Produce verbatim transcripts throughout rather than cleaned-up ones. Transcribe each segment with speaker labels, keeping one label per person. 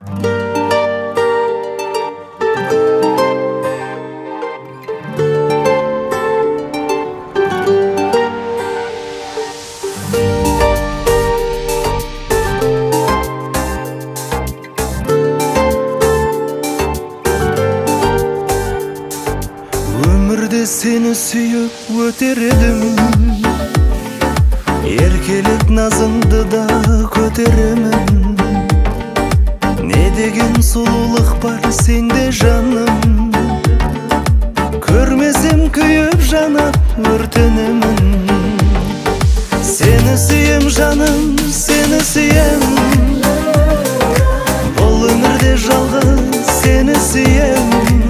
Speaker 1: Өмірде сені сүйіп өтер едім, еркелік назыңды да көтеремін. Не деген сұлулық бар сенде жаным, көрмесем күйіп жанап өртенемін. Сені сүйем жаным, сені сүйем, бұл өмірде жалғыз сені сүйем.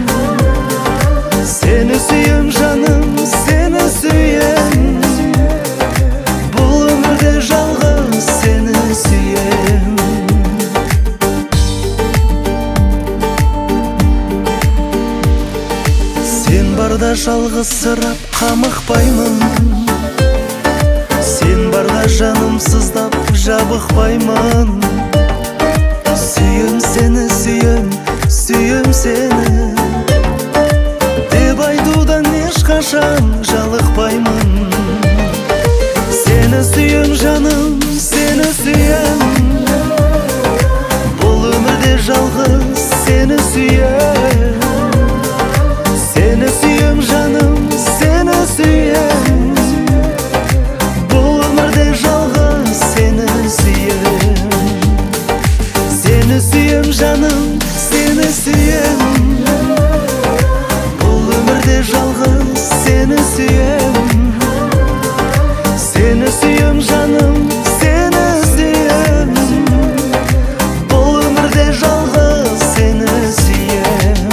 Speaker 1: Seni suyum canım, seni suyem, bu ömürde жалғыз seni suyem. Sen barda жалғызсырап қамықпаймын, sen барда жанымсыздап жабықпаймын. Сүйем сені, сүйем, сүйем сені, айтудан ешқашан жалықпаймын. Сені сүйем жаным, сені сүйем, бұл өмірде жалғыз сені сүйем. Сені сүйем жаным, сені сүйем, бұл өмірде жалғыз сені сүйем. Сені сүйем жаным, сені сүйем, жалғыз seni suyem. Seni suyem жаным, seni suyem, бұл өмірде жалғыз seni suyem.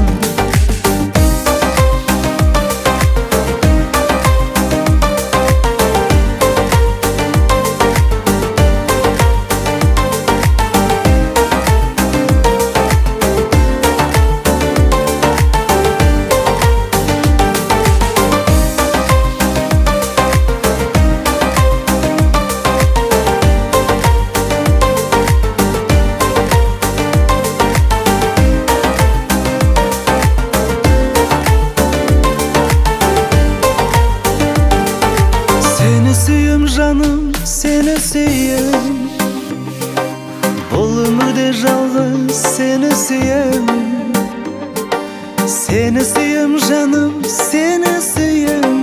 Speaker 1: Suyum canım, seni suyem, бұл өмірде жалғыз seni suyem. Seni suyem canım, seni suyem,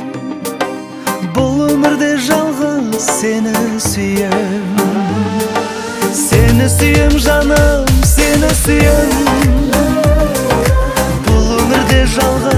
Speaker 1: бұл өмірде жалғыз seni suyem. Seni suyem canım, seni suyem, бұл өмірде жалғыз